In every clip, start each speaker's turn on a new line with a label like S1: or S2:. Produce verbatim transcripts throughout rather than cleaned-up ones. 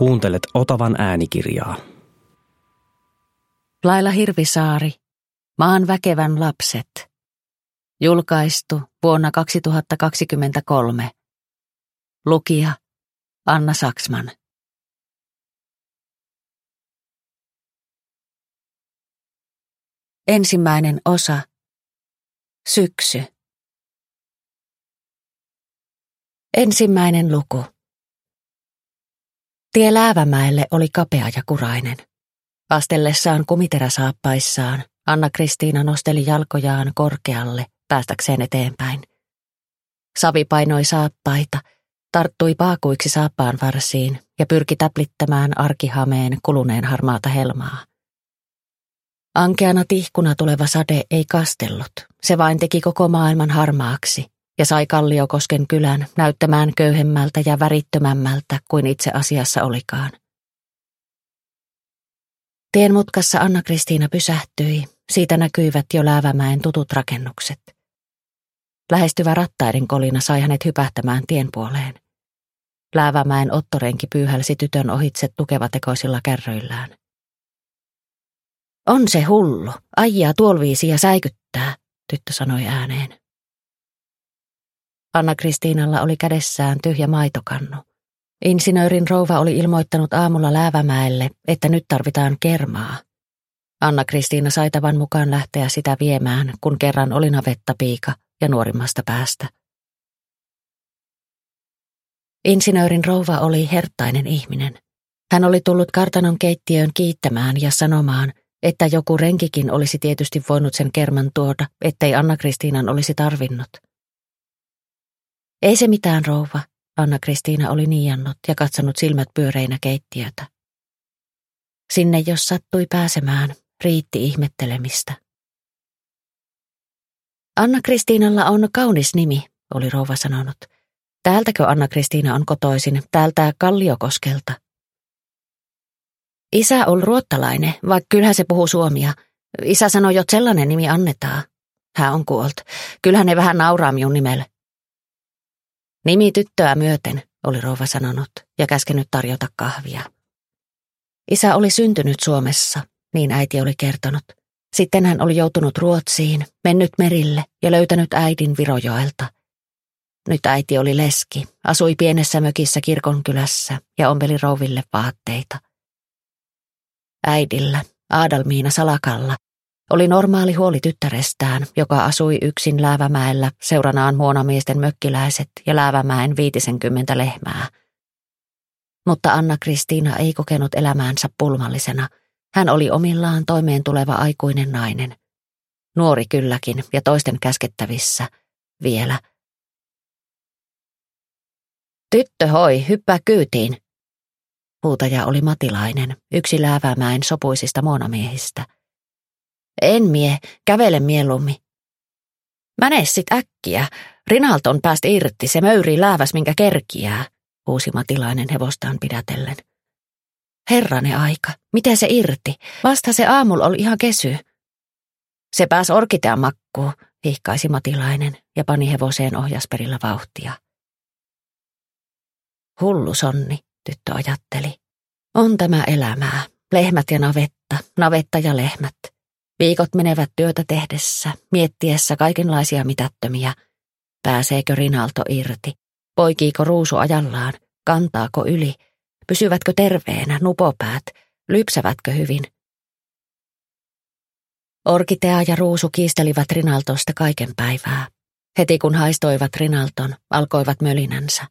S1: Kuuntelet Otavan äänikirjaa.
S2: Laila Hirvisaari, Maan väkevän lapset. Julkaistu vuonna kaksituhattakaksikymmentäkolme. Lukija Anna Saksman. Ensimmäinen osa. Syksy. Ensimmäinen luku. Tie Läävämäelle oli kapea ja kurainen. Astellessaan kumiteräsaappaissaan Anna-Kristiina nosteli jalkojaan korkealle päästäkseen eteenpäin. Savi painoi saappaita, tarttui paakuiksi saappaan varsiin ja pyrki täplittämään arkihameen kuluneen harmaata helmaa. Ankeana tihkuna tuleva sade ei kastellut, se vain teki koko maailman harmaaksi ja sai Kalliokosken kylän näyttämään köyhemmältä ja värittömämmältä kuin itse asiassa olikaan. Tien mutkassa Anna-Kristiina pysähtyi, siitä näkyivät jo Läävämäen tutut rakennukset. Lähestyvä rattaiden kolina sai hänet hypähtämään tien puoleen. Läävämäen ottorenki pyyhälsi tytön ohitse tukevatekoisilla kärryillään. On se hullu, ajaa tuolviisi ja säikyttää, tyttö sanoi ääneen. Anna-Kristiinalla oli kädessään tyhjä maitokannu. Insinöörin rouva oli ilmoittanut aamulla Läävämäelle, että nyt tarvitaan kermaa. Anna-Kristiina sai tavan mukaan lähteä sitä viemään, kun kerran oli navettapiika ja nuorimmasta päästä. Insinöörin rouva oli herttainen ihminen. Hän oli tullut kartanon keittiöön kiittämään ja sanomaan, että joku renkikin olisi tietysti voinut sen kerman tuoda, ettei Anna-Kristiinan olisi tarvinnut. Ei se mitään, rouva, Anna-Kristiina oli niiannut ja katsonut silmät pyöreinä keittiötä. Sinne jos sattui pääsemään, riitti ihmettelemistä. Anna-Kristiinalla on kaunis nimi, oli rouva sanonut. Täältäkö Anna-Kristiina on kotoisin, täältä Kalliokoskelta? Isä on ruottalainen, vaikka kyllähän se puhuu suomia. Isä sanoi, että sellainen nimi annetaan. Hän on kuollut. Kyllähän ne vähän nauraa minun nimelle. Nimi tyttöä myöten, oli rouva sanonut ja käskenyt tarjota kahvia. Isä oli syntynyt Suomessa, niin äiti oli kertonut. Sitten hän oli joutunut Ruotsiin, mennyt merille ja löytänyt äidin Virojoelta. Nyt äiti oli leski, asui pienessä mökissä kirkonkylässä ja ompeli rouville vaatteita. Äidillä, Aadalmiina Salakalla, oli normaali huoli tyttärestään, joka asui yksin Läävämäellä seuranaan muonamiesten mökkiläiset ja Läävämäen viitisenkymmentä lehmää. Mutta Anna-Kristiina ei kokenut elämäänsä pulmallisena. Hän oli omillaan toimeen tuleva aikuinen nainen. Nuori kylläkin ja toisten käskettävissä. Vielä. Tyttö hoi, hyppää kyytiin. Huutaja oli Matilainen, yksi Läävämäen sopuisista muonamiehistä. En mie, kävele mieluummin. Mäne sit äkkiä, Rinalton päästä irti, se möyrii lääväs minkä kerkiää, huusi Matilainen hevostaan pidätellen. Herranen aika, miten se irti? Vasta se aamulla oli ihan kesy. Se pääs orkitean makkuun, hihkaisi Matilainen ja pani hevoseen ohjasperillä vauhtia. Hullu sonni, tyttö ajatteli. On tämä elämää, lehmät ja navetta, navetta ja lehmät. Viikot menevät työtä tehdessä, miettiessä kaikenlaisia mitättömiä. Pääseekö Rinalto irti? Poikiiko ruusu ajallaan? Kantaako yli? Pysyvätkö terveenä, nupopäät? Lypsävätkö hyvin? Orkitea ja ruusu kiistelivät Rinaltosta kaiken päivää. Heti kun haistoivat Rinalton, alkoivat mölinänsä.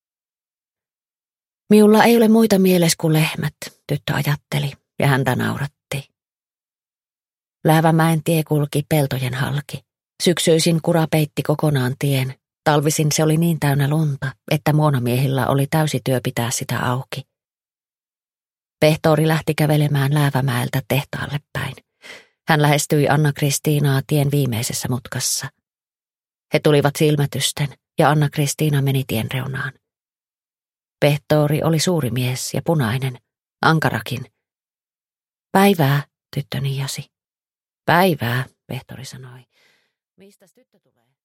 S2: Minulla ei ole muita mielessä kuin lehmät, tyttö ajatteli ja häntä nauratti. Läävämäen tie kulki peltojen halki. Syksyisin kura peitti kokonaan tien. Talvisin se oli niin täynnä lunta, että muonamiehillä oli täysi työ pitää sitä auki. Pehtori lähti kävelemään Läävämäeltä tehtaalle päin. Hän lähestyi Anna-Kristiinaa tien viimeisessä mutkassa. He tulivat silmätysten ja Anna-Kristiina meni tien reunaan. Pehtori oli suuri mies ja punainen, ankarakin. Päivää, tyttö niiasi. Päivää, pehtori sanoi. Mistäs tyttö tulee?